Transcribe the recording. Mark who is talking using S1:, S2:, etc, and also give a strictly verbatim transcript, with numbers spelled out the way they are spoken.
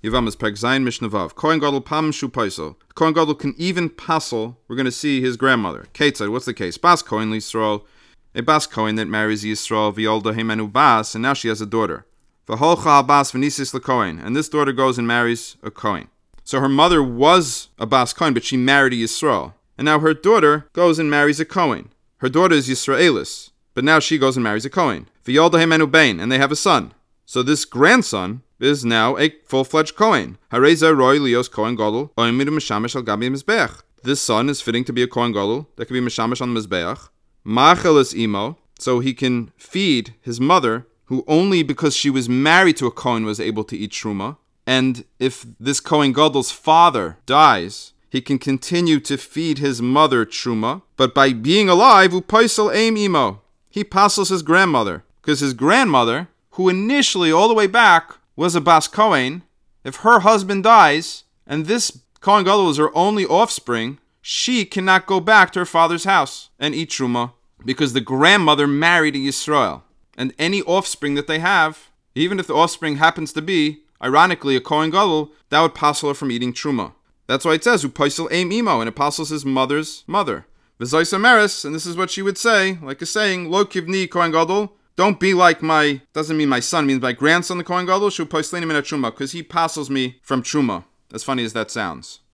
S1: Yevamas Perek Zayin Mishnah Vav. Kohen Gadol Pam Shu Paisel. Kohen Gadol can even passel. We're going to see his grandmother. Ketzad, what's the case? Bas Kohen Yisrael. A Bas Kohen that marries Yisrael. V'yolda Hemenu Bas. And now she has a daughter. V'holcha Bas V'nisis LeKohen. And this daughter goes and marries a Kohen. So her mother was a Bas Kohen, but she married a Yisrael. And now her daughter goes and marries a Kohen. Her daughter is Yisraelis. But now she goes and marries a Kohen. V'yolda Hemenu Bain. And they have a son. So this grandson is now a full-fledged Kohen. Hareza Roy Leos Kohen Gadol Oimid Mishamish Al Gabi Mizbeach. This son is fitting to be a Kohen Gadol that can be Mishamish on the Mizbeach. Machel is Imo, so he can feed his mother, who only because she was married to a Kohen was able to eat Truma. And if this Kohen Gadol's father dies, he can continue to feed his mother Truma. But by being alive, Upaisel Aim Imo, he passes his grandmother, because his grandmother, who initially, all the way back, was a Bas Kohen, if her husband dies, and this Kohen Gadol is her only offspring, she cannot go back to her father's house and eat Truma, because the grandmother married a Yisrael. And any offspring that they have, even if the offspring happens to be, ironically, a Kohen Gadol, that would passel her from eating Truma. That's why it says, Upaisel Aim Imo, and it passels his mother's mother. V'zois Ameres, and this is what she would say, like a saying, Lo Kivni Kohen Gadol, don't be like my, doesn't mean my son, means my grandson, the Kohen Gadol, shu poislenim in a truma, because he passes me from truma. As funny as that sounds.